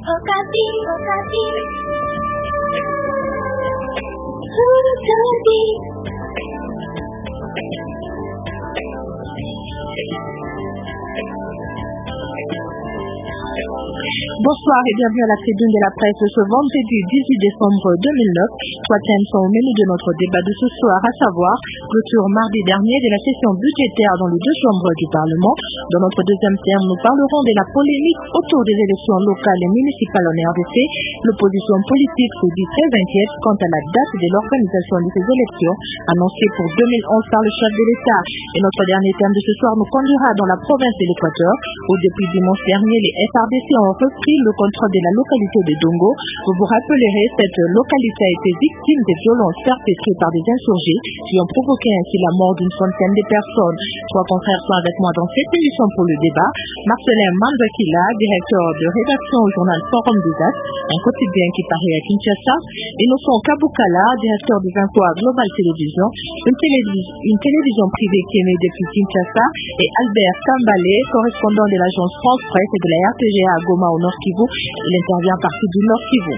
Okapi. Bonsoir et bienvenue à la tribune de la presse ce vendredi 18 décembre 2009. Trois thèmes sont au menu de notre débat de ce soir, à savoir clôture mardi dernier de la session budgétaire dans les deux chambres du Parlement. Dans notre deuxième thème, nous parlerons de la polémique autour des élections locales et municipales en RDC. L'opposition politique se dit très inquiète quant à la date de l'organisation de ces élections annoncée pour 2011 par le chef de l'État. Et notre dernier thème de ce soir nous conduira dans la province de l'Équateur, où depuis dimanche dernier, les FRDC ont repris le contrôle de la localité de Dongo. Vous vous rappellerez, cette localité a été victime des violences perpétrées par des insurgés qui ont provoqué ainsi la mort d'une centaine de personnes. Trois confrères sont avec moi dans cette émission pour le débat. Marcelin Mandakila, directeur de rédaction au journal Forum des As, un quotidien qui paraît à Kinshasa. Innocent Kabukala, directeur des infos à Global Télévision, une télévision privée qui est née depuis Kinshasa. Et Albert Kambale, correspondant de l'agence France Presse et de la RTGA à Goma au Nord Kivu. Il intervient à partir du Nord Kivu.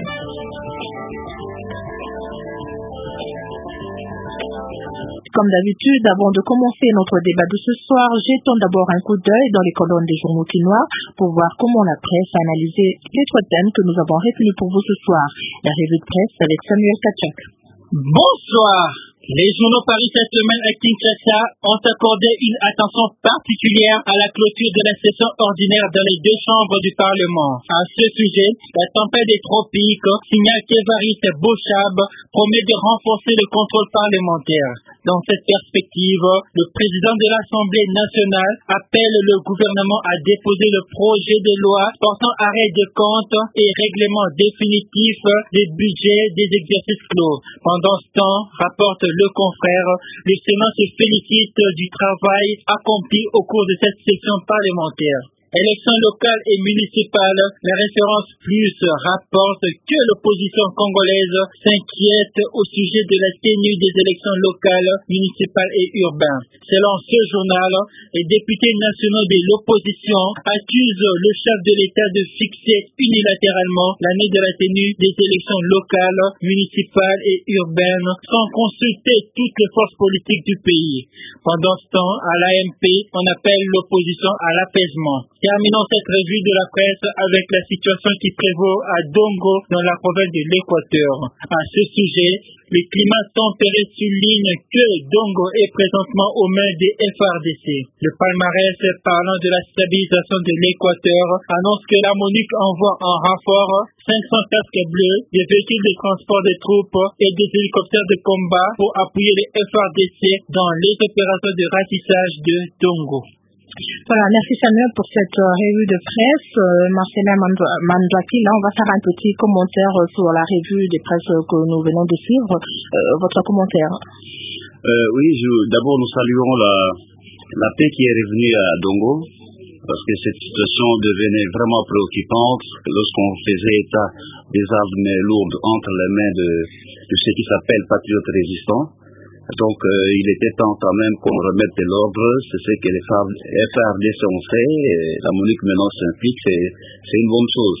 Comme d'habitude, avant de commencer notre débat de ce soir, jetons d'abord un coup d'œil dans les colonnes des journaux quinois pour voir comment la presse a analysé les trois thèmes que nous avons retenus pour vous ce soir. La revue de presse avec Samuel Kachak. Bonsoir. Les journaux Paris cette semaine à Kinshasa ont accordé une attention particulière à la clôture de la session ordinaire dans les deux chambres du Parlement. À ce sujet, la tempête des tropiques signale qu'Évariste Bochab promet de renforcer le contrôle parlementaire. Dans cette perspective, le président de l'Assemblée nationale appelle le gouvernement à déposer le projet de loi portant arrêt de compte et règlement définitif des budgets des exercices clos. Pendant ce temps, rapporte le confrère, le Sénat se félicite du travail accompli au cours de cette session parlementaire. Élections locales et municipales, la référence plus rapporte que l'opposition congolaise s'inquiète au sujet de la tenue des élections locales, municipales et urbaines. Selon ce journal, les députés nationaux de l'opposition accusent le chef de l'État de fixer unilatéralement l'année de la tenue des élections locales, municipales et urbaines sans consulter toutes les forces politiques du pays. Pendant ce temps, à l'AMP, on appelle l'opposition à l'apaisement. Terminons cette revue de la presse avec la situation qui prévaut à Dongo dans la province de l'Équateur. À ce sujet, le climat tempéré souligne que Dongo est présentement aux mains des FRDC. Le palmarès parlant de la stabilisation de l'Équateur annonce que la MONUC envoie en renfort 500 casques bleus, des véhicules de transport de troupes et des hélicoptères de combat pour appuyer les FRDC dans les opérations de ratissage de Dongo. Voilà, merci Samuel pour cette revue de presse. Marcelin Mandouaki, là on va faire un petit commentaire sur la revue de presse que nous venons de suivre. Votre commentaire? Oui, d'abord nous saluons la paix qui est revenue à Dongo, parce que cette situation devenait vraiment préoccupante lorsqu'on faisait état des armes lourdes entre les mains de ce qui s'appelle patriotes résistants. Donc, il était temps quand même qu'on remette de l'ordre. C'est ce que les FRDC ont fait. La MONUC maintenant s'implique. C'est une bonne chose.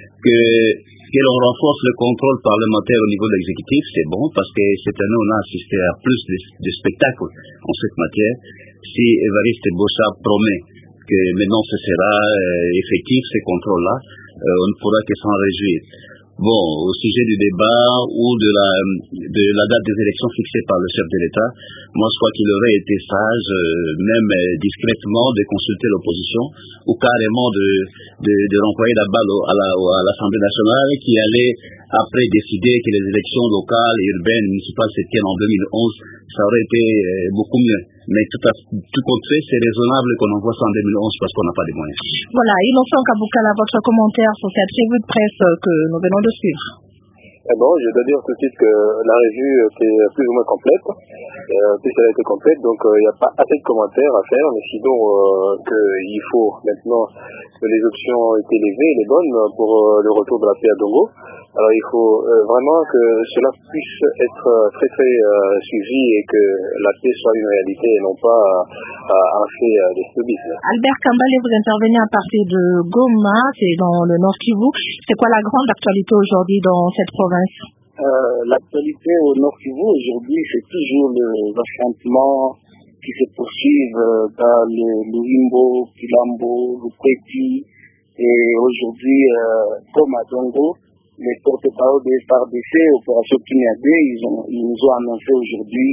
Que l'on renforce le contrôle parlementaire au niveau de l'exécutif, c'est bon, parce que cette année, on a assisté à plus de spectacles en cette matière. Si Évariste Bochab promet que maintenant ce sera effectif, ces contrôles-là, on ne pourra que s'en réjouir. Bon, au sujet du débat ou de la date des élections fixée par le chef de l'État, moi je crois qu'il aurait été sage, même discrètement, de consulter l'opposition ou carrément de renvoyer la balle à l'Assemblée nationale qui allait après décider que les élections locales, urbaines, municipales se tiennent en 2011. Ça aurait été beaucoup mieux. Mais tout compte fait, c'est raisonnable qu'on envoie ça en 2011 parce qu'on n'a pas de moyens. Voilà, Innocent Kabukala, votre commentaire sur cette revue de presse que nous venons de suivre. Bon, je dois dire tout de suite que la revue était plus ou moins complète, puisqu'elle a été complète, donc il n'y a pas assez de commentaires à faire. Mais sinon qu'il faut maintenant que les options aient été levées, les bonnes, pour le retour de la paix à Dongo. Alors il faut vraiment que cela puisse être très très suivi et que la paix soit une réalité et non pas un fait d'extrémisme. Albert Kambale, vous intervenez à partir de Goma, c'est dans le Nord Kivu. C'est quoi la grande actualité aujourd'hui dans cette province? L'actualité au Nord Kivu aujourd'hui, c'est toujours les affrontements qui se poursuivent dans le Luimbo, Kilambo, Lukweti et aujourd'hui, comme à Dongo, les porte-parole des FARDC, Opération Kinyade, ils nous ont annoncé aujourd'hui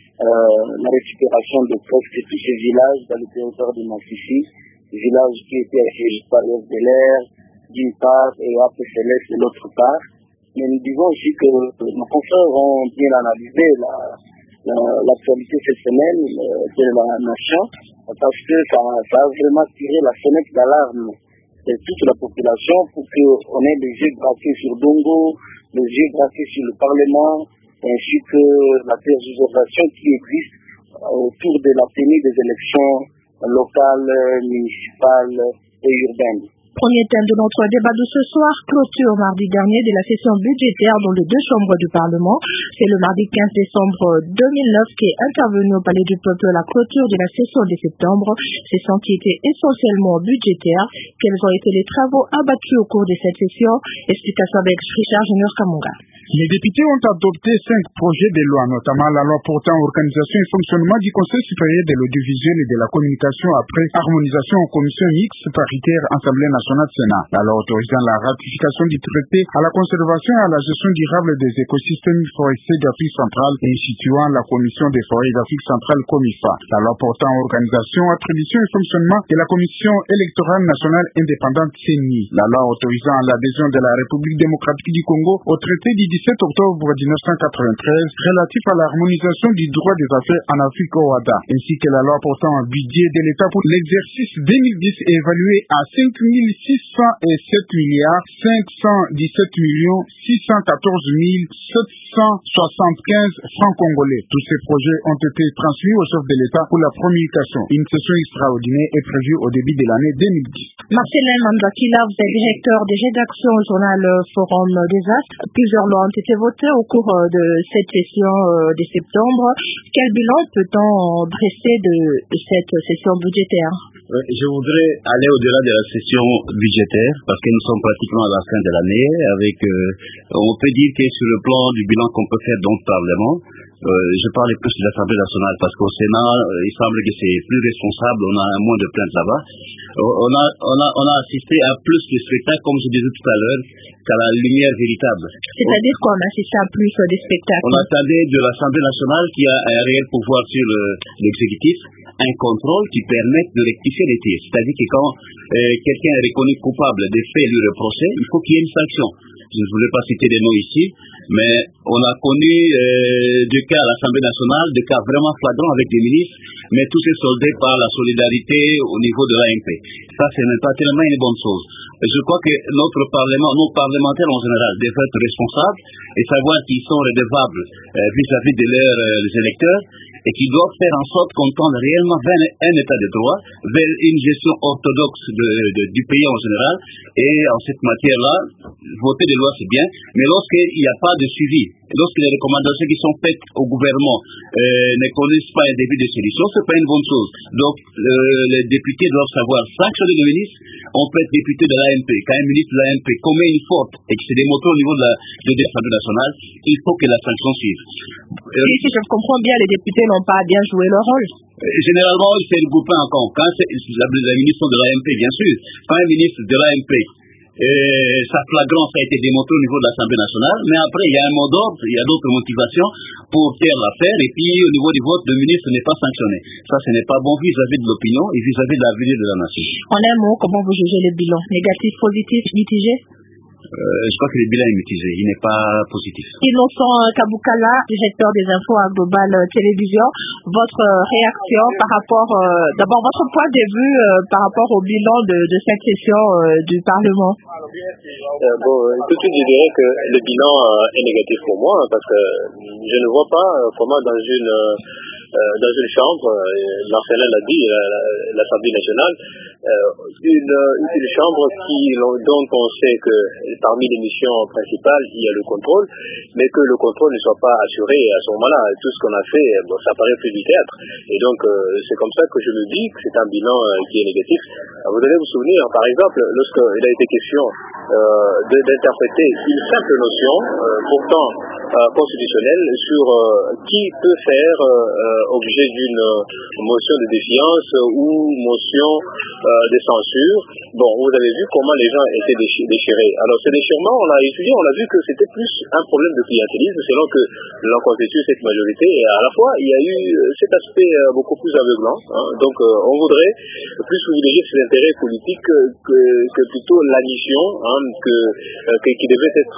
la récupération de presque tous ces villages dans le territoire de Massissi, villages qui étaient assiégés par l'FDLR d'une part et APCLS de l'autre part. Mais nous disons aussi que nos confrères ont bien analysé l'actualité cette semaine de la nation parce que ça a vraiment tiré la sonnette d'alarme de toute la population pour qu'on ait les yeux braqués sur Dongo, les yeux braqués sur le Parlement, ainsi que la tergiversation qui existe autour de la tenue des élections locales, municipales et urbaines. Premier thème de notre débat de ce soir, clôture mardi dernier de la session budgétaire dans les deux chambres du Parlement. C'est le mardi 15 décembre 2009 qui est intervenu au Palais du Peuple la clôture de la session de septembre, session qui était essentiellement budgétaire. Quels ont été les travaux abattus au cours de cette session? Explication avec Richard Junior Kamunga. Les députés ont adopté 5 projets de loi, notamment la loi portant organisation et fonctionnement du Conseil supérieur de l'audiovisuel et de la communication après harmonisation en commission mixte paritaire Assemblée nationale Sénat. La loi autorisant la ratification du traité à la conservation et à la gestion durable des écosystèmes forestiers d'Afrique centrale et instituant la commission des forêts d'Afrique centrale COMIFA. La loi portant organisation, attribution et fonctionnement de la commission électorale nationale indépendante CENI. La loi autorisant l'adhésion de la République démocratique du Congo au traité du 17 octobre 1993 relatif à l'harmonisation du droit des affaires en Afrique OADA, ainsi que la loi portant un budget de l'État pour l'exercice 2010 évalué à 5 607 milliards 517 millions 614 775 francs congolais. Tous ces projets ont été transmis au chef de l'État pour la promulgation. Une session extraordinaire est prévue au début de l'année 2010. Marcelin Mandakila, vous êtes directeur des rédactions au journal Forum des Astres. Plusieurs lois ont été votées au cours de cette session de septembre. Quel bilan peut-on dresser de cette session budgétaire? Je voudrais aller au-delà de la session budgétaire parce que nous sommes pratiquement à la fin de l'année avec, on peut dire que sur le plan du bilan qu'on peut faire dans le Parlement, je parle plus de l'Assemblée nationale parce qu'au Sénat, il semble que c'est plus responsable, on a moins de plaintes là-bas. On a assisté à plus de spectacles, comme je disais tout à l'heure, qu'à la lumière véritable. C'est-à-dire qu'on assiste à plus des spectacles? On attendait de l'Assemblée nationale qui a un réel pouvoir sur l'exécutif, un contrôle qui permette de rectifier les tirs. C'est-à-dire que quand quelqu'un est reconnu coupable des faits lui reprochés, il faut qu'il y ait une sanction. Je ne voulais pas citer des noms ici, mais on a connu des cas à l'Assemblée nationale, des cas vraiment flagrants avec des ministres, mais tout est soldé par la solidarité au niveau de l'AMP. Ça, ce n'est pas tellement une bonne chose. Je crois que notre Parlement, nos parlementaires en général, devraient être responsables et savoir qu'ils sont redevables vis-à-vis de leurs électeurs et qu'ils doivent faire en sorte qu'on tende réellement vers un état de droit, vers une gestion orthodoxe du pays en général. Et en cette matière-là, voter des lois c'est bien, mais lorsqu'il n'y a pas de suivi, lorsque les recommandations qui sont faites au gouvernement ne connaissent pas un début de solution, c'est pas une bonne chose. Donc les députés doivent savoir sanctionner le ministre. On peut être député de l'AMP. Quand un ministre de l'AMP commet une faute et que c'est démontré au niveau de l'Assemblée nationale, il faut que la sanction suive. Si je comprends bien, les députés n'ont pas bien joué leur rôle. Généralement, il fait le groupin encore. Quand c'est la ministre de l'AMP, bien sûr, quand un ministre de l'AMP, sa flagrance a été démontrée au niveau de l'Assemblée nationale, mais après, il y a un mot d'ordre, il y a d'autres motivations pour faire l'affaire, et puis au niveau du vote, le ministre n'est pas sanctionné. Ça, ce n'est pas bon vis-à-vis de l'opinion et vis-à-vis de l'avenir de la nation. En un mot, comment vous jugez les bilans? Négatif, positif, mitigé? Je crois que le bilan est mitigé, il n'est pas positif. Innocent Kabukala, directeur des infos à Global Télévision, votre réaction par rapport, d'abord votre point de vue par rapport au bilan de cette session du Parlement? Tout de suite, je dirais que le bilan est négatif pour moi, parce que je ne vois pas comment dans une dans une chambre, Marcelin l'a dit, l'Assemblée nationale, une chambre dont on sait que parmi les missions principales, il y a le contrôle, mais que le contrôle ne soit pas assuré à ce moment-là. Tout ce qu'on a fait, ça paraît plus du théâtre. Et donc, c'est comme ça que je me dis que c'est un bilan qui est négatif. Vous devez vous souvenir, par exemple, lorsqu'il a été question d'interpréter une simple notion, pourtant constitutionnelle, sur qui peut faire objet d'une motion de défiance ou motion de censure. Bon, vous avez vu comment les gens étaient déchirés. Alors, ce déchirement, on l'a étudié, on a vu que c'était plus un problème de clientélisme, selon que l'on constitue cette majorité. Et à la fois, il y a eu cet aspect beaucoup plus aveuglant. Donc, on voudrait plus privilégier ses intérêts politiques que plutôt la mission, qui devait être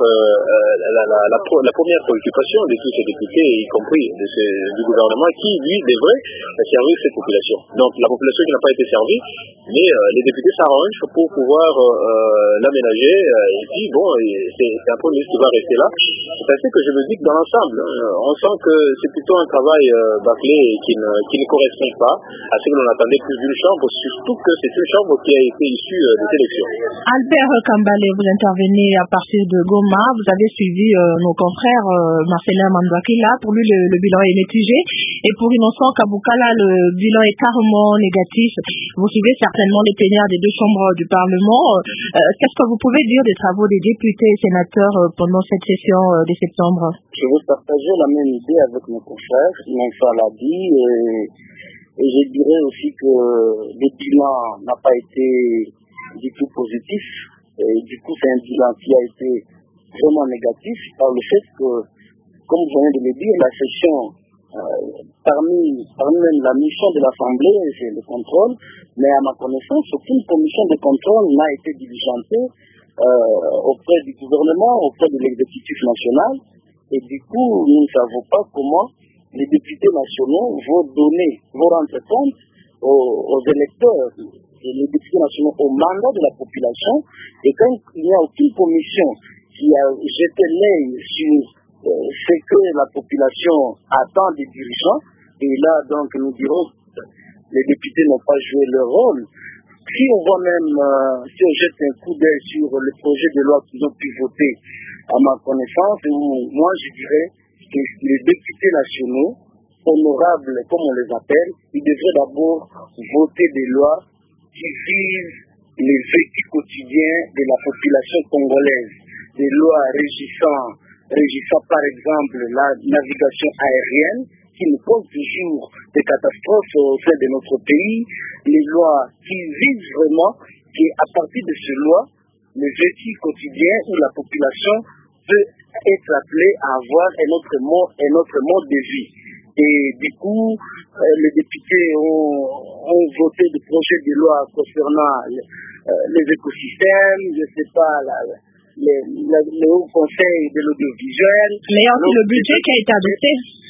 la première préoccupation de tous ces députés, y compris du gouvernement, qui, lui, devrait servir cette population. Donc, la population qui n'a pas été servie, mais les députés s'arrangent pour pouvoir l'aménager, et puis, bon, c'est un premier qui va rester là. C'est ainsi que je me dis que dans l'ensemble, on sent que c'est plutôt un travail bâclé et qui ne correspond pas à ce que l'on attendait plus d'une chambre, surtout que c'est une chambre qui a été issue des élections. Albert Kambale, vous intervenez à partir de Goma. Vous avez suivi nos confrères Marcelin Mandwakila. Pour lui, le bilan est mitigé. Et pour Innocent Kabukala, le bilan est carrément négatif. Vous suivez certainement les plénières des deux chambres du Parlement. Qu'est-ce que vous pouvez dire des travaux des députés et sénateurs pendant cette session de septembre? Je veux partager la même idée avec mes confrères. Nanfa l'a dit. Et je dirais aussi que le bilan n'a pas été du tout positif. Et du coup, c'est un bilan qui a été vraiment négatif par le fait que, comme vous venez de le dire, la session, parmi même la mission de l'Assemblée, c'est le contrôle, mais à ma connaissance, aucune commission de contrôle n'a été diligentée auprès du gouvernement, auprès de l'exécutif national. Et du coup, nous ne savons pas comment les députés nationaux vont rendre compte aux électeurs, et les députés nationaux au mandat de la population. Et quand il n'y a aucune commission qui a jeté l'œil sur ce que la population attend des dirigeants, et là donc nous dirons que les députés n'ont pas joué leur rôle. Si on voit même, si on jette un coup d'œil sur le projet de loi qu'ils ont pu voter, à ma connaissance, moi je dirais que les députés nationaux, honorables comme on les appelle, ils devraient d'abord voter des lois qui visent les vécus quotidiens de la population congolaise, des lois régissant par exemple la navigation aérienne, qui nous pose toujours des catastrophes au sein de notre pays, les lois qui visent vraiment qu'à partir de ces lois, le vécu quotidien où la population peut être appelée à avoir un autre mode de vie. Et du coup, les députés ont voté des projets de loi concernant les écosystèmes, je ne sais pas, le Haut Conseil de l'audiovisuel. Mais aussi le budget qui a été adopté.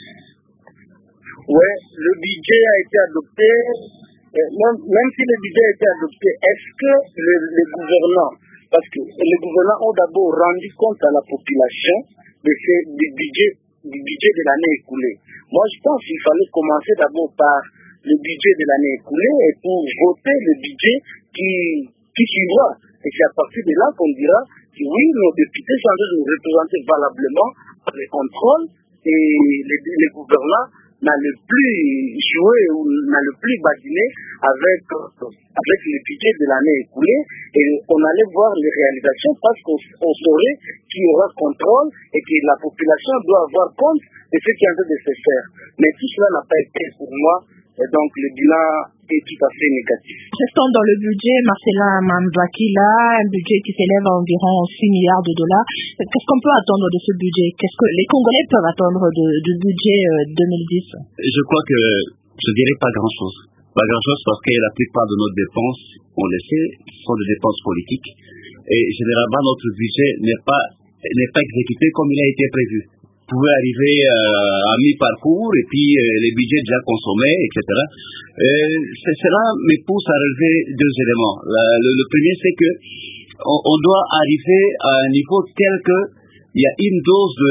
Oui, le budget a été adopté. Même si le budget a été adopté, est-ce que les gouvernants, parce que les gouvernants ont d'abord rendu compte à la population du budget de l'année écoulée? Moi, je pense qu'il fallait commencer d'abord par le budget de l'année écoulée et pour voter le budget qui suivra. Et c'est à partir de là qu'on dira que oui, nos députés sont en train de nous représenter valablement par les contrôles et les gouvernants n'a le plus joué ou n'a le plus badiné avec le budget de l'année écoulée, et on allait voir les réalisations parce qu'on saurait qu'il y aura contrôle et que la population doit avoir compte de ce qui est en train de se faire. Mais tout cela n'a pas été pour moi, et donc le bilan est tout à fait négatif. Restons dans le budget, Marcelin Mandwakila, un budget qui s'élève à environ 6 milliards de dollars. Qu'est-ce qu'on peut attendre de ce budget? Qu'est-ce que les Congolais peuvent attendre du budget 2010? Je crois que je dirais pas grand-chose. Pas grand-chose parce que la plupart de nos dépenses, on le sait, sont des dépenses politiques. Et généralement, notre budget n'est pas exécuté comme il a été prévu. Vous pouvez arriver à mi-parcours et puis les budgets déjà consommés, etc. Cela me pousse à relever deux éléments. Le premier, c'est que on doit arriver à un niveau tel que il y a une dose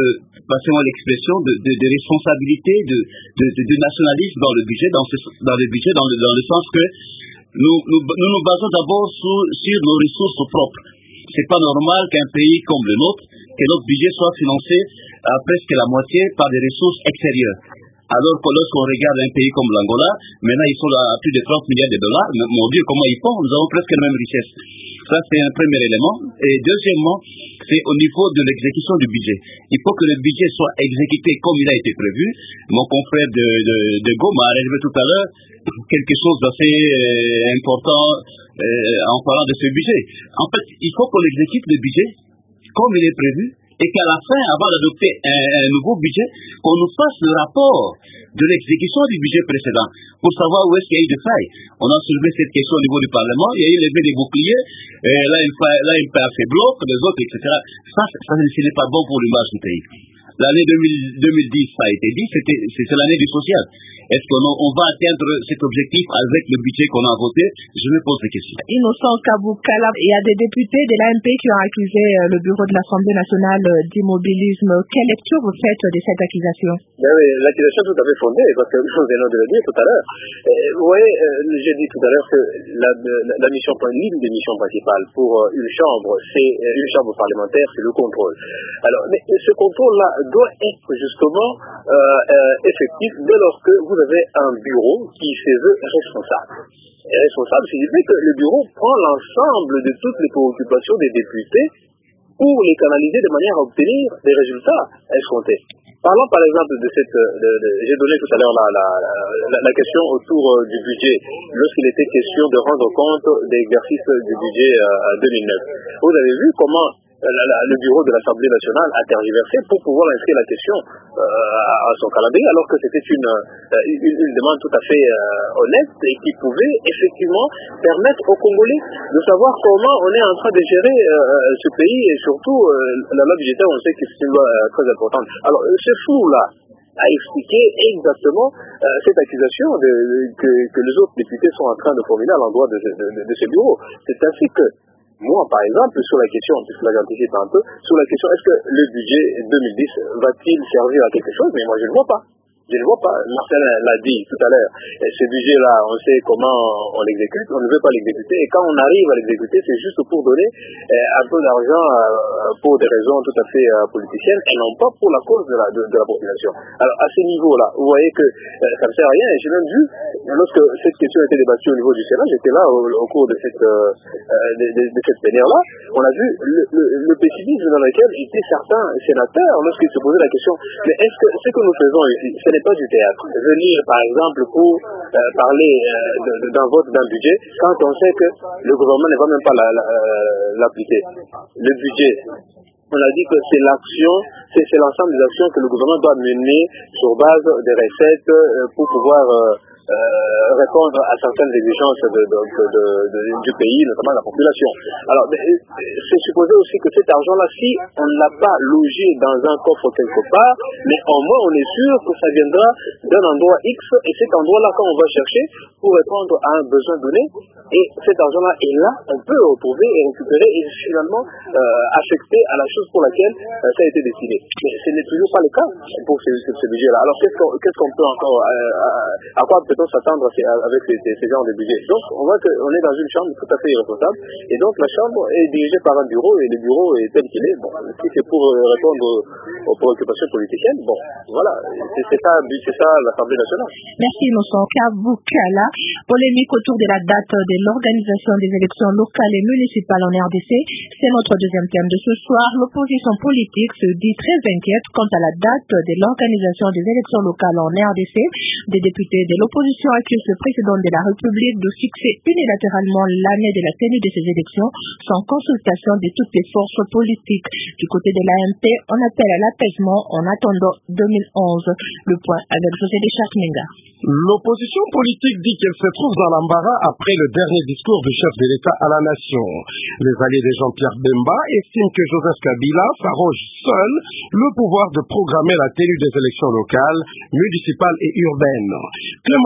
passez-moi l'expression, de responsabilité, de nationalisme dans le budget, dans le sens que nous basons d'abord sur nos ressources propres. C'est pas normal qu'un pays comme le nôtre, que notre budget soit financé à presque la moitié par des ressources extérieures. Alors que lorsqu'on regarde un pays comme l'Angola, maintenant ils sont à plus de 30 milliards de dollars. Mon Dieu, comment ils font? Nous avons presque la même richesse. Ça, c'est un premier élément. Et deuxièmement, c'est au niveau de l'exécution du budget. Il faut que le budget soit exécuté comme il a été prévu. Mon confrère de Goma a relevé tout à l'heure quelque chose d'assez important en parlant de ce budget. En fait, il faut qu'on exécute le budget comme il est prévu, et qu'à la fin, avant d'adopter un nouveau budget, qu'on nous fasse le rapport de l'exécution du budget précédent pour savoir où est-ce qu'il y a eu des failles. On a soulevé cette question au niveau du Parlement, il y a eu levé des boucliers, là il a fait bloc, les autres, etc. Ça, ce n'est pas bon pour l'image du pays. L'année 2010, ça a été dit, c'est l'année du social. Est-ce qu'on va atteindre cet objectif avec le budget qu'on a voté? Je me pose des questions. Innocent Kaboukala, il y a des députés de l'AMP qui ont accusé le bureau de l'Assemblée nationale d'immobilisme. Quelle lecture vous faites de cette accusation? L'accusation est tout à fait fondée, parce que nous venons de le dire tout à l'heure. Vous voyez, j'ai dit tout à l'heure que l'une des missions principales pour une chambre parlementaire, c'est le contrôle. Alors, mais ce contrôle-là doit être justement effectif dès lors que vous avez un bureau qui se veut responsable. Et responsable signifie que le bureau prend l'ensemble de toutes les préoccupations des députés pour les canaliser de manière à obtenir des résultats escomptés. Parlons par exemple j'ai donné tout à l'heure la question autour du budget, lorsqu'il était question de rendre compte de l'exercice du budget 2009. Vous avez vu comment le bureau de l'Assemblée nationale a tergiversé pour pouvoir inscrire la question à son calendrier, alors que c'était une demande tout à fait honnête et qui pouvait effectivement permettre aux Congolais de savoir comment on est en train de gérer ce pays, et surtout la loi budgétaire, on sait que c'est une loi très importante. Alors ce flou-là a expliqué exactement cette accusation que les autres députés sont en train de formuler à l'endroit de ce bureau. C'est ainsi que moi, par exemple, sur la question, puisque là j'anticipe un peu, sur la question, est-ce que le budget 2010 va-t-il servir à quelque chose? Mais moi, je ne vois pas. Je ne vois pas. Marcel l'a dit tout à l'heure. Ce budget-là, on sait comment on l'exécute, on ne veut pas l'exécuter. Et quand on arrive à l'exécuter, c'est juste pour donner un peu d'argent pour des raisons tout à fait politiciennes et non pas pour la cause de la population. Alors, à ce niveau-là, vous voyez que ça ne sert à rien. Et j'ai même vu, lorsque cette question a été débattue au niveau du Sénat, j'étais là au cours de cette plénière-là, on a vu le pessimisme dans lequel étaient certains sénateurs lorsqu'ils se posaient la question, mais est-ce que ce que nous faisons ici, ce n'est pas du théâtre? Venir, par exemple, pour parler d'un vote d'un budget, quand on sait que le gouvernement ne va même pas l'appliquer. Le budget, on a dit que c'est l'ensemble des actions que le gouvernement doit mener sur base des recettes pour pouvoir répondre à certaines exigences du pays, notamment la population. Alors, c'est supposé aussi que cet argent-là, si on ne l'a pas logé dans un coffre quelque part, mais au moins on est sûr que ça viendra d'un endroit X, et cet endroit-là, quand on va chercher pour répondre à un besoin donné, et cet argent-là est là, on peut le retrouver et récupérer et finalement affecter à la chose pour laquelle ça a été décidé. Mais ce n'est toujours pas le cas pour ce budget-là. Alors qu'est-ce qu'on peut encore, à quoi peut-on s'attendre avec ces genres de budget? Donc on voit qu'on est dans une chambre tout à fait irresponsable, et donc la chambre est dirigée par un bureau, et le bureau est tel qu'il est. Bon, si c'est pour répondre aux préoccupations politiciennes, bon, voilà, c'est ça l'Assemblée nationale. Merci Innocent Kaboukala. Polémique autour de la date de l'organisation des élections locales et municipales en RDC. C'est notre deuxième thème de ce soir. L'opposition politique se dit très inquiète quant à la date de l'organisation des élections locales en RDC. Des députés de l'opposition accusent le président de la République de fixer unilatéralement l'année de la tenue de ces élections sans consultation de toutes les forces politiques. Du côté de l'AMP, on appelle à l'apaisement en attendant 2011. Le point avec José de Chakmenga. L'opposition politique dit qu'elle se trouve dans l'embarras après le dernier discours du chef de l'État à la nation. Les alliés de Jean-Pierre Bemba estiment que Joseph Kabila s'arroge seul le pouvoir de programmer la tenue des élections locales, municipales et urbaines. Clément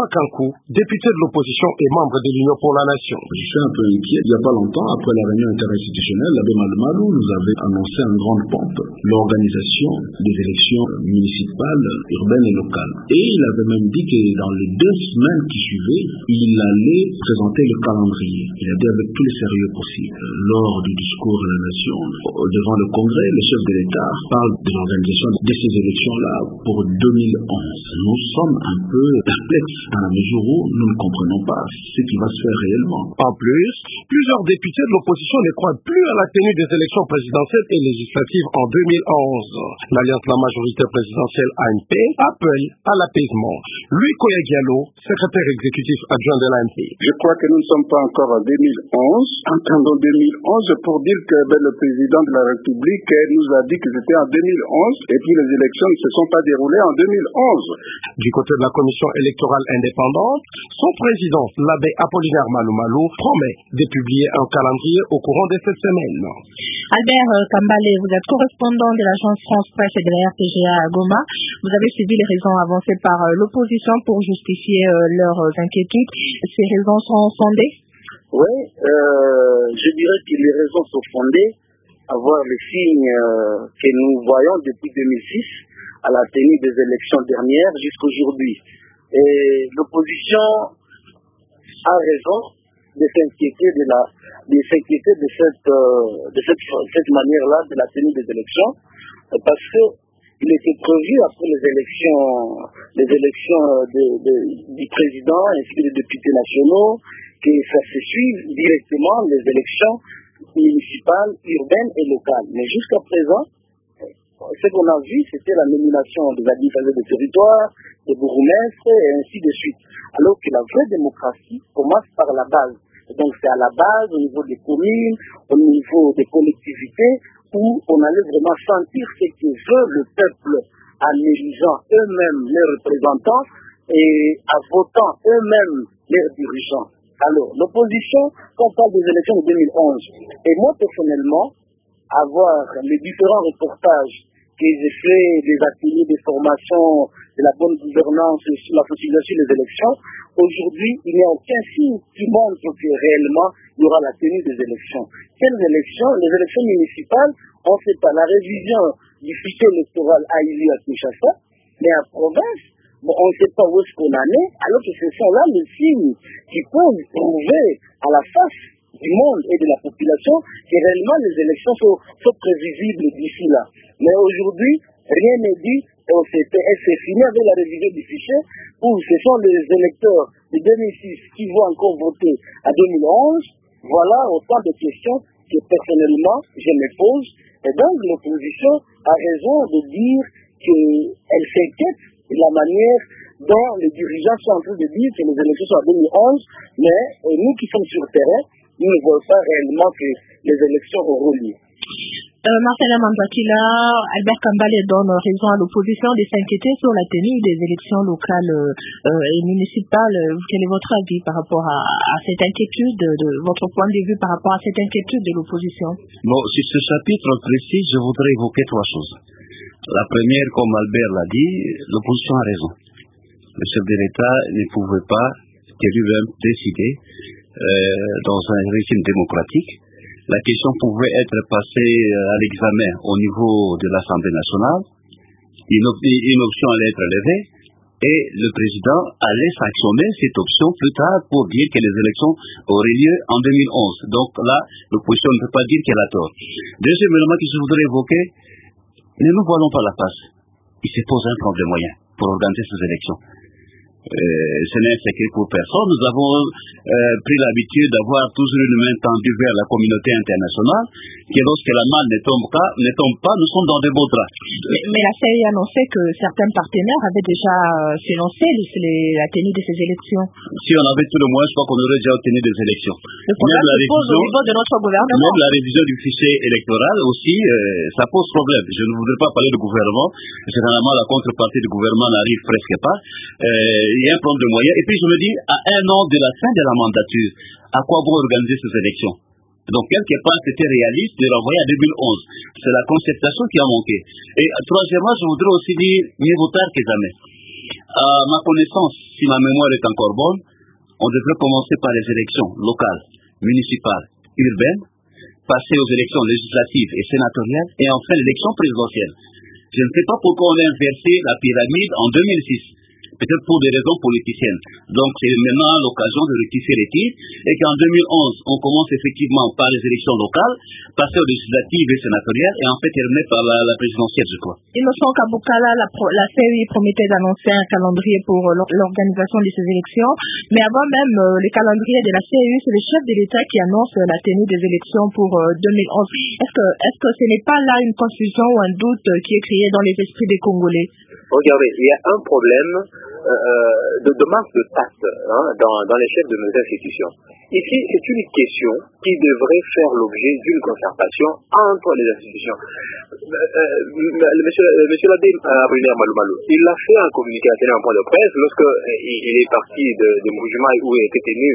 Kankou, député de l'opposition et membre de l'Union pour la Nation. Je suis un peu inquiet. Il n'y a pas longtemps, après la réunion interinstitutionnelle, l'abbé Malumalu nous avait annoncé en grande pompe l'organisation des élections municipales, urbaines et locales. Et il avait même dit que dans les 2 semaines qui suivaient, il allait présenter le calendrier. Il a dit avec tout le sérieux possible. Lors du discours de la Nation, devant le Congrès, le chef de l'État parle de l'organisation de ces élections-là pour 2011. Nous sommes un peu perplexes à la mesure où nous ne comprenons pas ce qui va se faire réellement. En plus, plusieurs députés de l'opposition ne croient plus à la tenue des élections présidentielles et législatives en 2011. L'Alliance de la majorité présidentielle ANP appelle à l'apaisement. Louis Koya Diallo, secrétaire exécutif adjoint de l'ANP. Je crois que nous ne sommes pas encore en 2011. Entendons 2011 pour dire que le président de la République nous a dit que c'était en 2011 et puis les élections ne se sont pas déroulées en 2011. Du côté de la commission électorale indépendante, son président, l'abbé Apollinaire Malumalu, promet de publier un calendrier au courant de cette semaine. Albert Kambale, vous êtes correspondant de l'agence France Presse et de la RTGA à Goma. Vous avez suivi les raisons avancées par l'opposition pour justifier leurs inquiétudes. Ces raisons sont fondées? Oui, je dirais que les raisons sont fondées à voir les signes que nous voyons depuis 2006 à la tenue des élections dernières jusqu'aujourd'hui. Et l'opposition a raison de s'inquiéter de cette manière-là de la tenue des élections, parce que il était prévu après les élections du président ainsi que des députés nationaux que ça se suive directement les élections municipales, urbaines et locales. Mais jusqu'à présent, ce qu'on a vu, c'était la nomination des administrateurs des territoires, des bourgmestres et ainsi de suite. Alors que la vraie démocratie commence par la base. Donc c'est à la base, au niveau des communes, au niveau des collectivités, où on allait vraiment sentir ce que veut le peuple en élisant eux-mêmes leurs représentants et en votant eux-mêmes leurs dirigeants. Alors, l'opposition, quand on parle des élections de 2011, et moi personnellement, avoir les différents reportages que j'ai fait, des ateliers de formation, de la bonne gouvernance sur la possibilité des élections, aujourd'hui, il n'y a aucun signe qui montre que réellement, il y aura la tenue des élections. Quelles élections? Les élections municipales, on ne sait pas. La révision du fichier électoral a eu lieu à Kinshasa, mais en province, on ne sait pas où est-ce qu'on en est, alors que ce sont là les signes qui peuvent prouver à la face du monde et de la population que réellement les élections sont prévisibles d'ici là. Mais aujourd'hui, rien n'est dit et c'est fini avec la révision du fichier où ce sont les électeurs de 2006 qui vont encore voter à 2011. Voilà autant de questions que personnellement je me pose. Et donc l'opposition a raison de dire qu'elle s'inquiète de la manière dont les dirigeants sont en train de dire que les élections sont en 2011, mais nous qui sommes sur le terrain, nous ne voyons pas réellement que les élections auront lieu. Marcela Manzakila, Albert Kambale donne raison à l'opposition de s'inquiéter sur la tenue des élections locales et municipales. Quel est votre avis par rapport à cette inquiétude, votre point de vue par rapport à cette inquiétude de l'opposition? Bon, sur ce chapitre précis, je voudrais évoquer 3 choses. La première, comme Albert l'a dit, l'opposition a raison. Le chef de l'État ne pouvait pas que lui-même décider dans un régime démocratique. La question pouvait être passée à l'examen au niveau de l'Assemblée nationale. Une option allait être levée et le président allait sanctionner cette option plus tard pour dire que les élections auraient lieu en 2011. Donc là, l'opposition ne peut pas dire qu'elle a tort. Deuxième élément que je voudrais évoquer, ne nous voilons pas la face. Il se pose un problème de moyens pour organiser ces élections. Ce n'est un secret pour personne. Nous avons pris l'habitude d'avoir toujours une main tendue vers la communauté internationale, que lorsque la main ne tombe pas, nous sommes dans de beaux draps. Mais la CEI annonçait que certains partenaires avaient déjà financé la tenue de ces élections. Si on avait tout le moins, je crois qu'on aurait déjà obtenu des élections. Le problème se pose au niveau de notre gouvernement. Même la révision du fichier électoral aussi, ça pose problème. Je ne voudrais pas parler du gouvernement. Généralement, la contrepartie du gouvernement n'arrive presque pas. Il y a un problème de moyens. Et puis je me dis, à 1 an de la fin de la mandature, à quoi bon organiser ces élections? Donc quelque part, c'était réaliste de l'envoyer à 2011. C'est la concertation qui a manqué. Et troisièmement, je voudrais aussi dire, mieux vaut tard que jamais. À ma connaissance, si ma mémoire est encore bonne, on devrait commencer par les élections locales, municipales, urbaines, passer aux élections législatives et sénatoriales, et enfin l'élection présidentielle. Je ne sais pas pourquoi on a inversé la pyramide en 2006. Peut-être pour des raisons politiciennes. Donc c'est maintenant l'occasion de rectifier les tirs et qu'en 2011, on commence effectivement par les élections locales, passer aux législatives et sénatoriales et en fait terminer par la présidentielle, je crois. Innocent Kabukala, la CEI promettait d'annoncer un calendrier pour l'organisation de ces élections, mais avant même le calendrier de la CEI, c'est le chef de l'État qui annonce la tenue des élections pour 2011. Est-ce que ce n'est pas là une confusion ou un doute qui est créé dans les esprits des Congolais? Regardez, il y a un problème de manque de tact dans les chefs de nos institutions. Ici, c'est une question qui devrait faire l'objet d'une concertation entre les institutions. Monsieur l'abbé Abriner Malumalu, il a fait un communiqué à un point de presse lorsque il est parti de Mboujimai où était tenue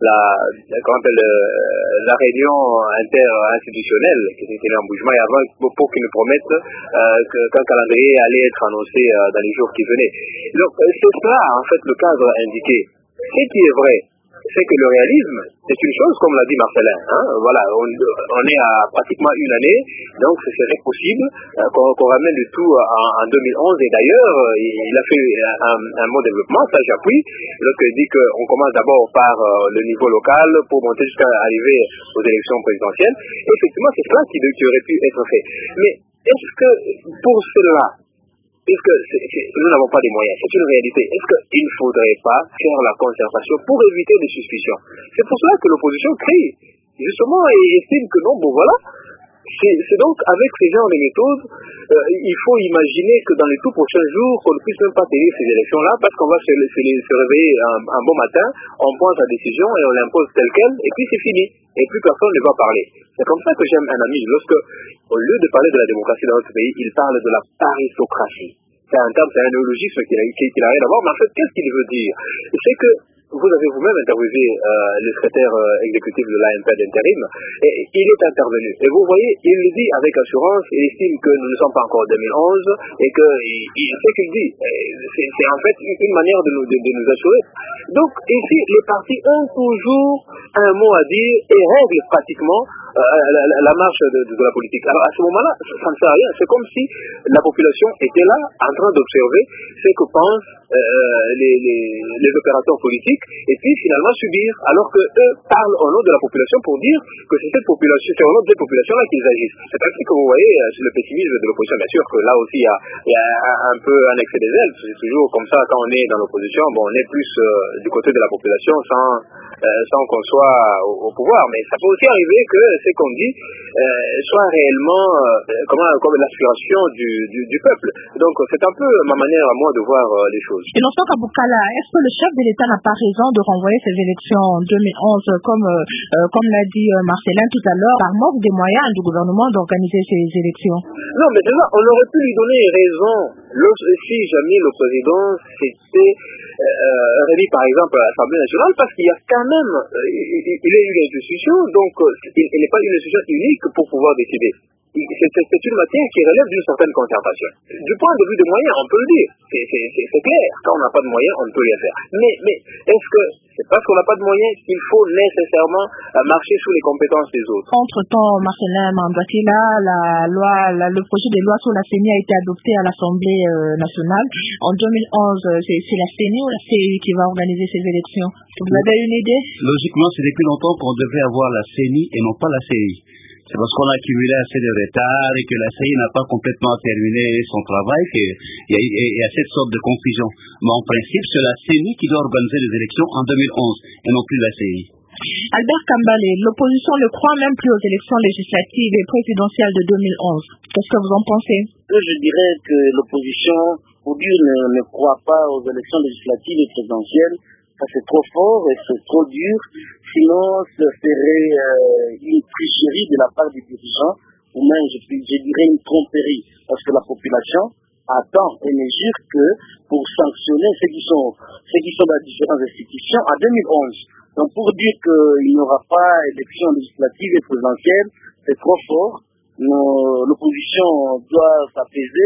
la réunion interinstitutionnelle qui était tenue en Mboujimai avant pour qu'il nous promette qu'un calendrier allait être annoncé dans les jours qui venaient. Donc, c'est ça, en fait, le cadre indiqué. Ce qui est vrai, c'est que le réalisme, c'est une chose, comme l'a dit Marcelin. Voilà, on est à pratiquement une année, donc ce serait possible qu'on ramène le tout en 2011. Et d'ailleurs, il a fait un mot développement, ça j'appuie, lorsqu'il dit qu'on commence d'abord par le niveau local pour monter jusqu'à arriver aux élections présidentielles. Effectivement, c'est cela qui aurait pu être fait. Mais est-ce que pour cela, puisque nous n'avons pas de moyens, c'est une réalité. Est-ce qu'il ne faudrait pas faire la concertation pour éviter les suspicions? C'est pour cela que l'opposition crie, justement, et estime que non, bon voilà, c'est donc avec ces genres de méthodes, il faut imaginer que dans les tout prochains jours, qu'on ne puisse même pas tenir ces élections-là, parce qu'on va se réveiller un bon matin, on prend sa décision et on l'impose telle quelle, et puis c'est fini. Et plus personne ne va parler. C'est comme ça que j'aime un ami, lorsque, au lieu de parler de la démocratie dans notre pays, il parle de la paristocratie. C'est un terme, c'est un néologisme qu'il a rien à voir, mais en fait, qu'est-ce qu'il veut dire? C'est que vous avez vous-même interviewé le secrétaire exécutif de l'AMP d'intérim, et il est intervenu. Et vous voyez, il le dit avec assurance, il estime que nous ne sommes pas encore en 2011, et que ce qu'il dit, c'est en fait une manière de nous assurer. Donc ici, les partis ont toujours un mot à dire et règlent pratiquement la marche de la politique. Alors à ce moment-là, ça ne sert à rien. C'est comme si la population était là en train d'observer ce que pensent les opérateurs politiques et puis finalement subir, alors que eux parlent au nom de la population pour dire que c'est cette population, c'est au nom de cette population-là qu'ils agissent. C'est ainsi que vous voyez sur le pessimisme de l'opposition. Bien sûr que là aussi il y a un peu un excès des ailes. C'est toujours comme ça quand on est dans l'opposition. Bon, on est plus du côté de la population sans qu'on soit au pouvoir. Mais ça peut aussi arriver que ce qu'on dit soit réellement comme l'aspiration du peuple. Donc c'est un peu ma manière à moi de voir les choses. Innocent Kabukala, est-ce que le chef de l'État n'a pas raison de renvoyer ces élections en 2011 comme l'a dit Marcelin tout à l'heure, par manque des moyens du gouvernement d'organiser ces élections? Non, mais déjà, on aurait pu lui donner raison si jamais le président s'était réuni par exemple à l'Assemblée nationale, parce qu'il y a quand même, il y a eu une institution, donc il n'est pas une institution unique pour pouvoir décider. C'est une matière qui relève d'une certaine concertation. Du point de vue des moyens, on peut le dire. C'est clair. Quand on n'a pas de moyens, on ne peut rien faire. Mais est-ce que c'est parce qu'on n'a pas de moyens qu'il faut nécessairement marcher sous les compétences des autres? Entre-temps, Marcelin Mandakila, le projet de loi sur la CENI a été adopté à l'Assemblée nationale. En 2011, c'est la CENI ou la CEI qui va organiser ces élections? Vous avez une idée? Logiquement, c'est depuis longtemps qu'on devait avoir la CENI et non pas la CEI. C'est parce qu'on a accumulé assez de retard et que la CEI n'a pas complètement terminé son travail qu'il y a cette sorte de confusion. Mais en principe, c'est la CENI qui doit organiser les élections en 2011 et non plus la CEI. Albert Kambale, l'opposition ne croit même plus aux élections législatives et présidentielles de 2011. Qu'est-ce que vous en pensez? Je dirais que l'opposition, pour dire, ne croit pas aux élections législatives et présidentielles. Ça c'est trop fort et c'est trop dur. Sinon, ce serait une tricherie de la part des dirigeants, ou même, je dirais, une tromperie. Parce que la population attend et ne jure que pour sanctionner ceux qui sont dans différentes institutions en 2011. Donc, pour dire qu'il n'y aura pas élection législative et présidentielle, c'est trop fort. L'opposition doit s'apaiser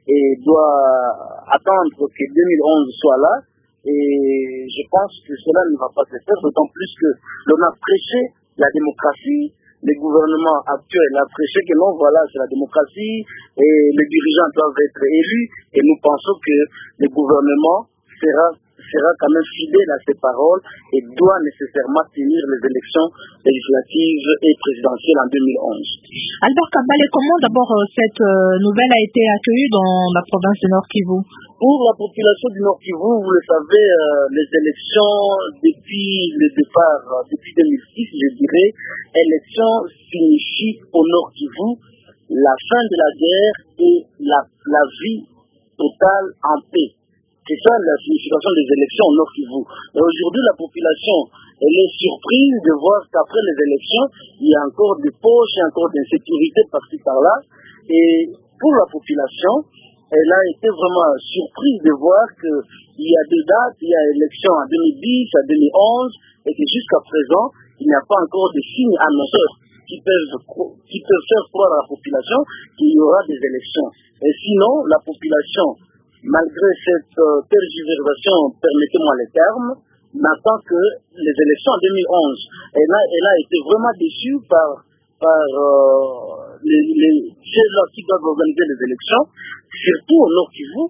et doit attendre que 2011 soit là. Et je pense que cela ne va pas se faire, d'autant plus que l'on a prêché la démocratie. Le gouvernement actuel a prêché que non, voilà, c'est la démocratie et les dirigeants doivent être élus. Et nous pensons que le gouvernement sera quand même fidèle à ses paroles et doit nécessairement tenir les élections législatives et présidentielles en 2011. Albert Kambale, comment d'abord cette nouvelle a été accueillie dans la province de Nord Kivu? Pour la population du Nord Kivu, vous le savez, les élections depuis le départ, depuis 2006, je dirais, élections signifient au Nord Kivu la fin de la guerre et la vie totale en paix. C'est ça la signification des élections au Nord Kivu. Et aujourd'hui, la population, elle est surprise de voir qu'après les élections, il y a encore des poches, il y a encore des insécurités par-ci par-là. Et pour la population, elle a été vraiment surprise de voir qu'il y a deux dates, il y a élections en 2010, en 2011, et que jusqu'à présent, il n'y a pas encore de signes annonceurs qui peuvent faire croire à la population qu'il y aura des élections. Et sinon, la population, malgré cette tergiversation, permettez-moi les termes, n'attend que les élections en 2011. Elle a été vraiment déçue par ceux-là qui doivent organiser les élections, surtout au Nord Kivu.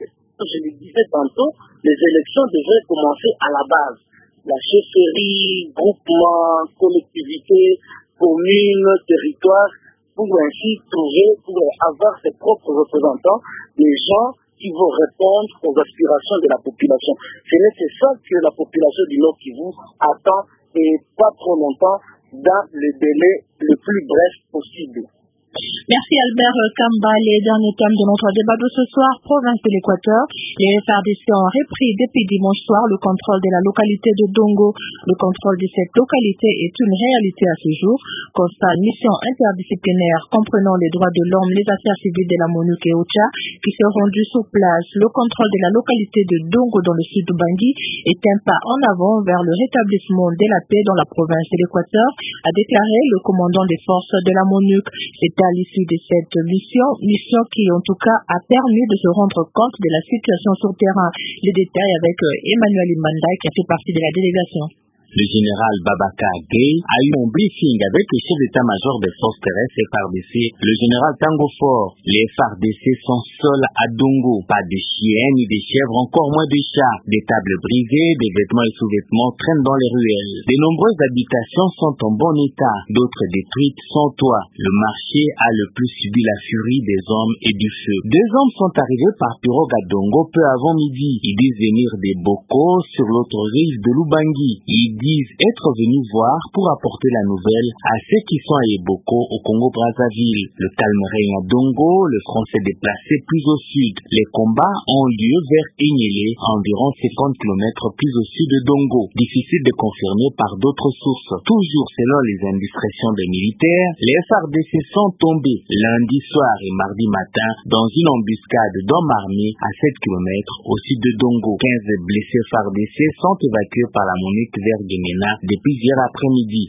Je le disais tantôt, les élections devraient commencer à la base. La chefferie, groupement, collectivité, commune, territoire, pour ainsi pour avoir ses propres représentants, des gens qui vont répondre aux aspirations de la population. C'est ça que la population du Nord Kivu attend et pas trop longtemps dans le délai le plus bref possible. Merci Albert Kambale. Dernier thème de notre débat de ce soir, province de l'Équateur. Les FARDC ont repris depuis dimanche soir le contrôle de la localité de Dongo. Le contrôle de cette localité est une réalité à ce jour. Constat mission interdisciplinaire comprenant les droits de l'homme, les affaires civiles de la MONUC et OCHA qui se rendus sur place. Le contrôle de la localité de Dongo dans le sud du Bangui est un pas en avant vers le rétablissement de la paix dans la province de l'Équateur, a déclaré le commandant des forces de la MONUC. C'est à l'issue de cette mission qui en tout cas a permis de se rendre compte de la situation sur terrain. Les détails avec Emmanuel Imanda qui a fait partie de la délégation. Le général Babaka Gay a eu un briefing avec le chef d'état-major des forces terrestres FARDC, le général Tango Fort. Les FARDC sont seuls à Dongo. Pas de chiens ni de chèvres, encore moins de chats. Des tables brisées, des vêtements et sous-vêtements traînent dans les ruelles. De nombreuses habitations sont en bon état, d'autres détruites sans toit. Le marché a le plus subi la furie des hommes et du feu. 2 hommes sont arrivés par pirogue à Dongo peu avant midi. Ils disent venir des Boko sur l'autre rive de l'Ubangi. Ils disent être venus voir pour apporter la nouvelle à ceux qui sont à Eboko au Congo-Brazzaville. Le calme règne à Dongo, le front s'est déplacé plus au sud. Les combats ont lieu vers Enyele, environ 50 km plus au sud de Dongo. Difficile de confirmer par d'autres sources. Toujours selon les indiscrétions des militaires, les FARDC sont tombés lundi soir et mardi matin dans une embuscade d'hommes armés à 7 km au sud de Dongo. 15 blessés FARDC sont évacués par la MONUC vers depuis hier après-midi.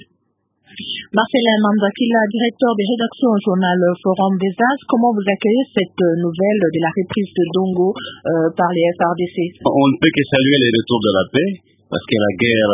Marcelin Manzakila, directeur des rédactions au journal Forum des As, comment vous accueillez cette nouvelle de la reprise de Dongo par les FARDC? On ne peut que saluer les retours de la paix, parce que la guerre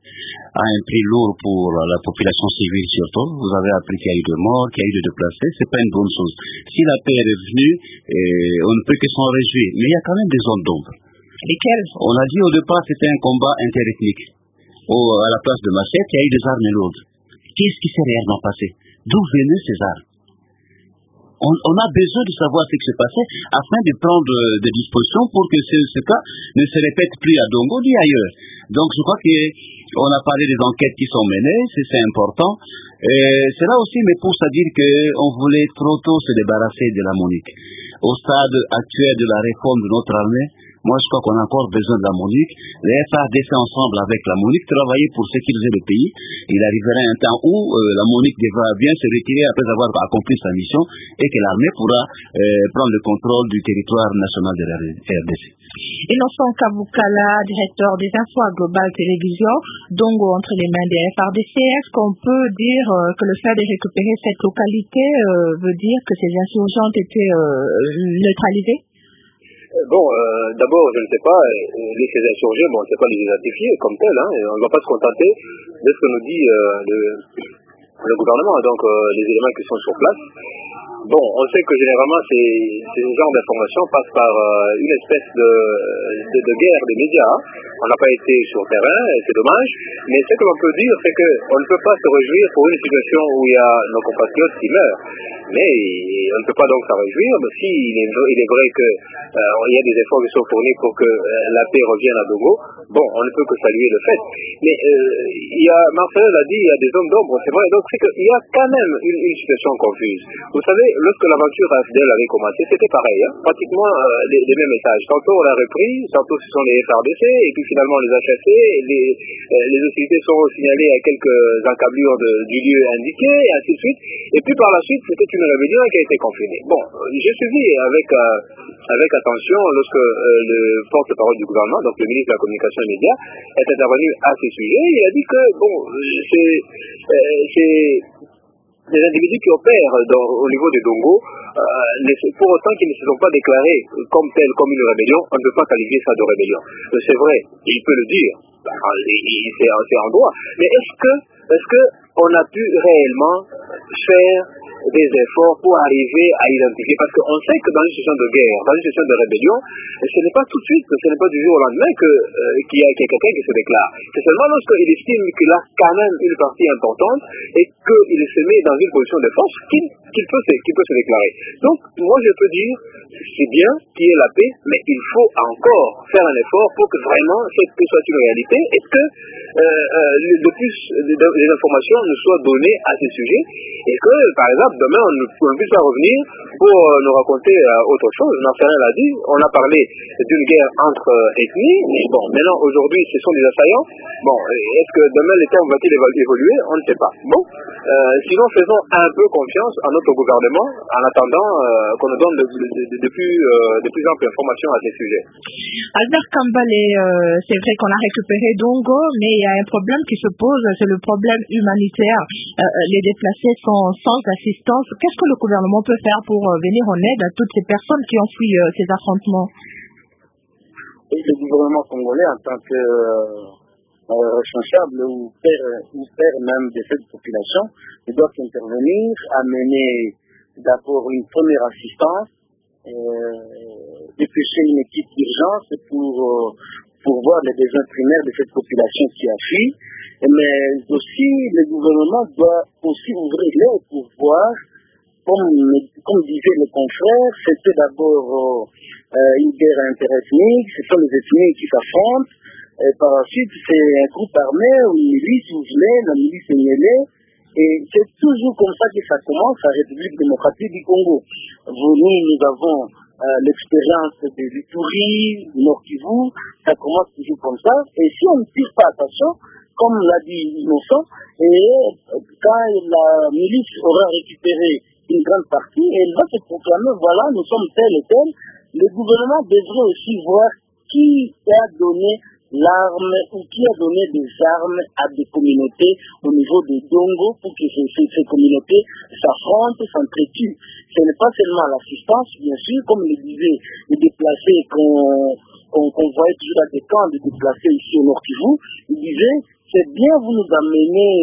a un prix lourd pour la population civile surtout. Vous avez appris qu'il y a eu de morts, qu'il y a eu de déplacés, c'est pas une bonne chose. Si la paix est revenue, on ne peut que s'en réjouir. Mais il y a quand même des zones d'ombre. Lesquelles? On a dit au départ c'était un combat interethnique. À la place de Machette, il y a eu des armes lourdes. Qu'est-ce qui s'est réellement passé? D'où venaient ces armes? On a besoin de savoir ce qui s'est passé afin de prendre des dispositions pour que ce cas ne se répète plus à Dongo ni ailleurs. Donc je crois qu'on a parlé des enquêtes qui sont menées, c'est important. C'est là aussi me pousse à dire qu'on voulait trop tôt se débarrasser de la MONUC. Au stade actuel de la réforme de notre armée, moi, je crois qu'on a encore besoin de la MONUC. Les FARDC ensemble avec la MONUC travailler pour sécuriser le pays. Il arrivera un temps où la MONUC devra bien se retirer après avoir accompli sa mission et que l'armée pourra prendre le contrôle du territoire national de la RDC. Innocent Kabukala, directeur des infos à Global Télévision, Dongo entre les mains des FARDC, est-ce qu'on peut dire que le fait de récupérer cette localité veut dire que ces insurgents ont été neutralisés? D'abord, je ne sais pas, ces insurgés, on ne sait pas les identifier comme tels, on ne va pas se contenter de ce que nous dit le gouvernement, donc les éléments qui sont sur place. On sait que généralement ces genres d'informations passent par une espèce de guerre des médias. On n'a pas été sur le terrain, c'est dommage, mais ce que l'on peut dire, c'est qu'on ne peut pas se réjouir pour une situation où il y a nos compatriotes qui meurent. Mais on ne peut pas donc s'en réjouir, mais il est vrai qu'il y a des efforts qui sont fournis pour que la paix revienne à Dogo. On ne peut que saluer le fait. Mais Marcel l'a dit, il y a des zones d'ombre, c'est vrai, donc c'est qu'il y a quand même une situation confuse. Vous savez, lorsque l'aventure AFDL avait commencé, c'était pareil, pratiquement les mêmes messages. Tantôt on l'a repris, tantôt ce sont les FRDC, et puis finalement on les a chassés, les hostilités sont signalées à quelques encablures du lieu indiqué, et ainsi de suite. Et puis par la suite, c'était une rébellion qui a été confinée. J'ai suivi avec attention lorsque le porte-parole du gouvernement, donc le ministre de la Communication et des Médias, est intervenu à ce sujet. Il a dit que les individus qui opèrent au niveau des Dongo, pour autant qu'ils ne se sont pas déclarés comme tels, comme une rébellion, on ne peut pas qualifier ça de rébellion. C'est vrai, il peut le dire, c'est en droit. Mais est-ce que on a pu réellement faire des efforts pour arriver à identifier, parce qu'on sait que dans une situation de guerre, dans une situation de rébellion, ce n'est pas tout de suite, ce n'est pas du jour au lendemain qu'il y a quelqu'un qui se déclare. C'est seulement lorsqu'il estime qu'il a quand même une partie importante et qu'il se met dans une position de force qu'il peut se déclarer. Donc, moi je peux dire, c'est bien qu'il y ait la paix, mais il faut encore faire un effort pour que vraiment cette paix soit une réalité et que de plus les informations nous soient données à ce sujet et que, par exemple, demain on puisse pas revenir pour nous raconter autre chose. Marcelin l'a dit, on a parlé d'une guerre entre ethnies, mais maintenant aujourd'hui ce sont des assaillants. Est-ce que demain les termes va-t-il évoluer? On ne sait pas. Sinon faisons un peu confiance à notre gouvernement en attendant qu'on nous donne de plus amples informations à ces sujets. Albert Kambale, c'est vrai qu'on a récupéré Dongo, mais il y a un problème qui se pose, c'est le problème humanitaire. Les déplacés sont sans assistance. Qu'est-ce que le gouvernement peut faire pour venir en aide à toutes ces personnes qui ont fui ces affrontements? Et le gouvernement congolais, en tant que responsable ou père même de cette population, il doit intervenir, amener d'abord une première assistance, dépêcher une équipe d'urgence pour voir les besoins primaires de cette population qui a fui. Mais aussi, le gouvernement doit aussi ouvrir l'œil pour voir, comme disaient les confrères, c'était d'abord une guerre interethnique, ce sont les ethnies qui s'affrontent, et par la suite c'est un groupe armé ou une milice, si vous voulez, la milice est mêlée, et c'est toujours comme ça que ça commence à République démocratique du Congo. Nous avons l'expérience de l'Ituri, Nord Kivu, ça commence toujours comme ça, et si on ne tire pas attention, comme l'a dit Innocent, et quand la milice aura récupéré une grande partie, elle va se proclamer, voilà, nous sommes tel et tel. Le gouvernement devrait aussi voir qui a donné l'arme ou qui a donné des armes à des communautés au niveau des Dongo pour que ces communautés s'affrontent, s'entretuent. Ce n'est pas seulement l'assistance, bien sûr, comme le disaient les déplacés qu'on voyait toujours à des camps de déplacés ici au Nord Kivu. Ils disaient, c'est bien, vous nous amenez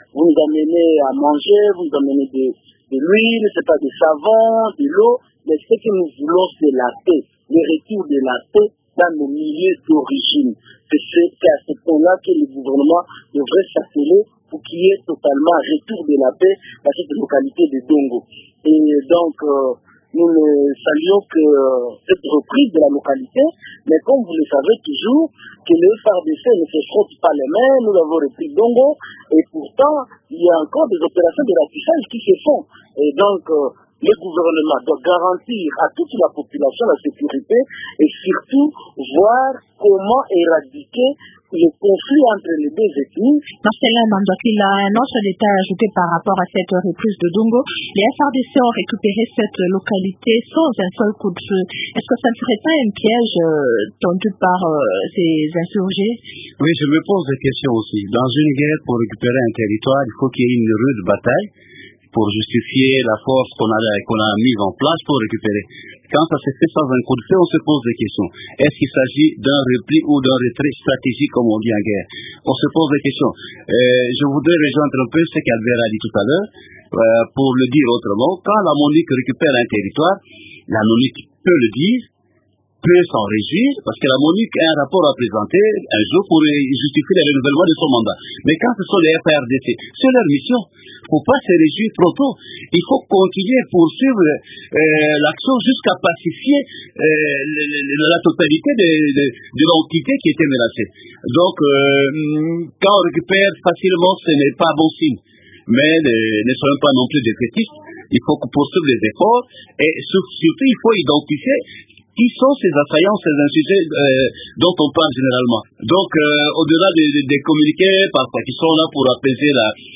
à manger, vous nous amenez de l'huile, c'est pas des savons, de l'eau, mais ce que nous voulons, c'est la paix, le retour de la paix dans nos milieux d'origine. C'est à ce point-là que le gouvernement devrait s'atteler pour qu'il y ait totalement un retour de la paix dans cette localité de Dongo. Et donc, nous ne saluons que cette reprise de la localité, mais comme vous le savez toujours, que le FARDC ne se frotte pas les mains, nous avons repris Dongo, et pourtant, il y a encore des opérations de ratissage qui se font. Et donc, le gouvernement doit garantir à toute la population la sécurité et surtout voir comment éradiquer le conflit entre les deux ethnies. Marcelin Mandouakil a un autre détail ajouté par rapport à cette reprise de Dongo. Les FARDC ont récupéré cette localité sans un seul coup de feu. Est-ce que ça ne serait pas un piège tendu par ces insurgés? Oui, je me pose des questions aussi. Dans une guerre, pour récupérer un territoire, il faut qu'il y ait une rude bataille. pour justifier la force qu'on a mise en place pour récupérer. Quand ça s'est fait sans un coup de feu, on se pose des questions. Est-ce qu'il s'agit d'un repli ou d'un retrait stratégique, comme on dit en guerre? On se pose des questions. Je voudrais rejoindre un peu ce qu'Albert a dit tout à l'heure, pour le dire autrement. Quand la MONUC récupère un territoire, la MONUC peut le dire, peut s'en réjouir, parce que la MONUC a un rapport à présenter un jour pour justifier le renouvellement de son mandat. Mais quand ce sont les FARDC, c'est leur mission. Il ne faut pas se réjouir trop tôt. Il faut continuer, poursuivre l'action jusqu'à pacifier la totalité de l'entité qui était menacée. Donc, quand on récupère facilement, ce n'est pas bon signe. Mais ne soyons pas non plus défaitistes. Il faut poursuivre les efforts et surtout, il faut identifier qui sont ces assaillants, ces insurgés dont on parle généralement. Donc, au-delà des communiqués, parfois, qui sont là pour apaiser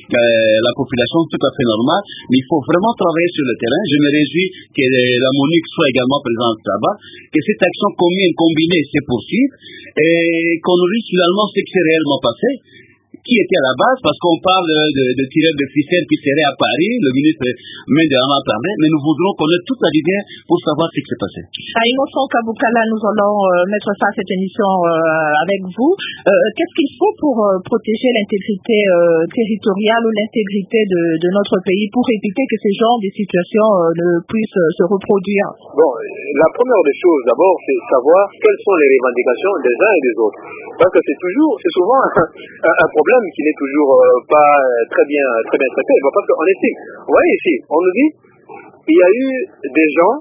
la population, tout à fait normal, mais il faut vraiment travailler sur le terrain. Je me réjouis que la MONUC soit également présente là-bas, que cette action combinée se poursuive et qu'on nous dise finalement ce qui s'est réellement passé. Qui était à la base, parce qu'on parle de tireurs de ficelles qui seraient à Paris, le ministre Mende en a parlé, mais nous voudrons connaître toute la lumière pour savoir ce qui s'est passé. À Innocent Kabukala, nous allons mettre ça à cette émission avec vous. Qu'est-ce qu'il faut pour protéger l'intégrité territoriale ou l'intégrité de notre pays pour éviter que ces genres de situations ne puissent se reproduire? Bon, la première des choses, d'abord, c'est savoir quelles sont les revendications des uns et des autres. Parce que c'est souvent un problème qui n'est toujours pas très bien traité. Bon, parce qu'on est ici. Vous voyez ici, on nous dit, il y a eu des gens,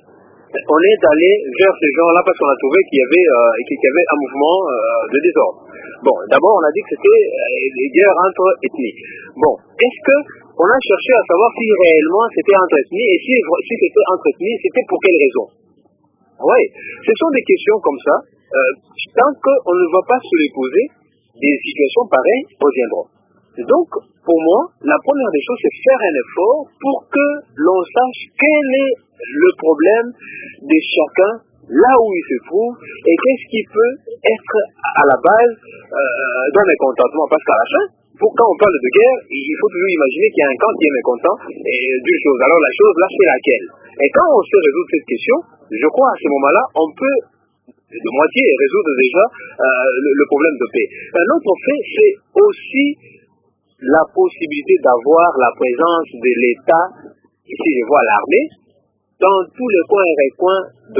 on est allé vers ces gens-là parce qu'on a trouvé qu'il y avait un mouvement de désordre. Bon, d'abord, on a dit que c'était des guerres entre ethnies. Bon, est-ce que on a cherché à savoir si réellement c'était entre ethnies et si c'était entre ethnies, c'était pour quelle raison? Oui, ce sont des questions comme ça. Tant qu'on ne va pas se les poser, des situations pareilles reviendront. Donc, pour moi, la première des choses, c'est faire un effort pour que l'on sache quel est le problème de chacun, là où il se trouve, et qu'est-ce qui peut être à la base d'un mécontentement. Parce qu'à la fin, quand on parle de guerre, il faut toujours imaginer qu'il y a un camp qui est mécontent d'une chose. Alors la chose là, c'est laquelle? Et quand on sait résoudre cette question, je crois à ce moment-là, on peut de moitié résoudre déjà le problème de paix. Un autre fait, c'est aussi la possibilité d'avoir la présence de l'État, ici je vois l'armée, dans tous les coins et recoins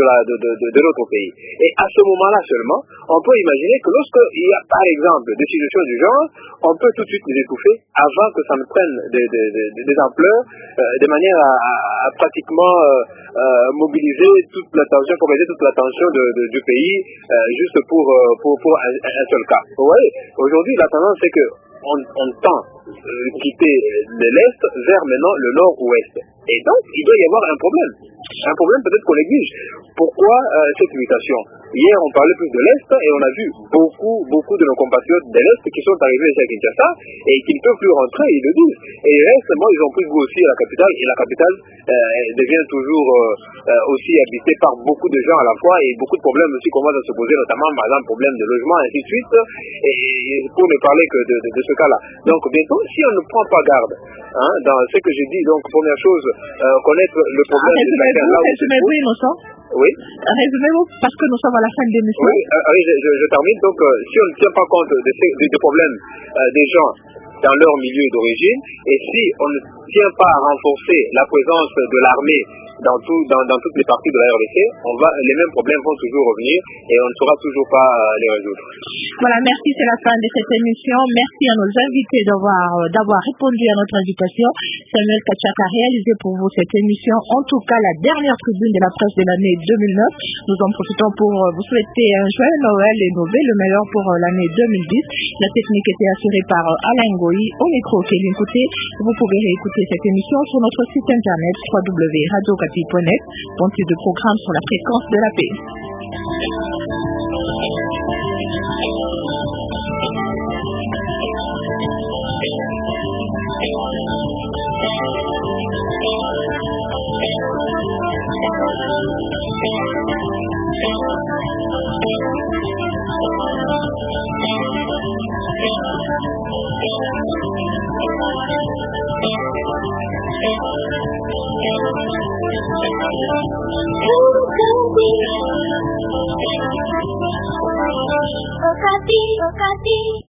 de notre pays. Et à ce moment-là seulement, on peut imaginer que lorsqu'il y a par exemple des situations du genre, on peut tout de suite les étouffer avant que ça ne prenne des ampleurs, de manière à pratiquement mobiliser toute l'attention, du pays, juste pour un seul cas. Vous voyez, aujourd'hui la tendance c'est que on tend quitter de l'Est vers maintenant le Nord-Ouest. Et donc, il doit y avoir un problème. Un problème peut-être qu'on néglige. Pourquoi cette mutation? Hier, on parlait plus de l'Est et on a vu beaucoup de nos compatriotes de l'Est qui sont arrivés ici à Kinshasa et qui ne peuvent plus rentrer, ils le disent. Et récemment, ils ont pris goût aussi à la capitale et la capitale devient toujours aussi habitée par beaucoup de gens à la fois et beaucoup de problèmes aussi qu'on va se poser, notamment par exemple problème de logement, ainsi de suite, et pour ne parler que de ce cas-là. Donc bientôt, si on ne prend pas garde dans ce que j'ai dit, donc première chose, connaître le problème de chacun là où il se trouve. Innocent. Oui. Résumez-vous, parce que nous sommes à la fin de l'émission. Oui, je termine. Donc, si on ne tient pas compte des problèmes des gens dans leur milieu d'origine, et si on ne tient pas à renforcer la présence de l'armée dans toutes les parties de la RDC, les mêmes problèmes vont toujours revenir et on ne saura toujours pas les résoudre. Voilà, merci, c'est la fin de cette émission. Merci à nos invités d'avoir répondu à notre invitation. Samuel Kachaka a réalisé pour vous cette émission, en tout cas la dernière tribune de la presse de l'année 2009. Nous en profitons pour vous souhaiter un joyeux Noël et le meilleur pour l'année 2010. La technique était assurée par Alain Goyi, au micro Kéline Couté. Vous pouvez réécouter cette émission sur notre site internet www.radiocati.net, pontier de programme sur la fréquence de la paix. Okati.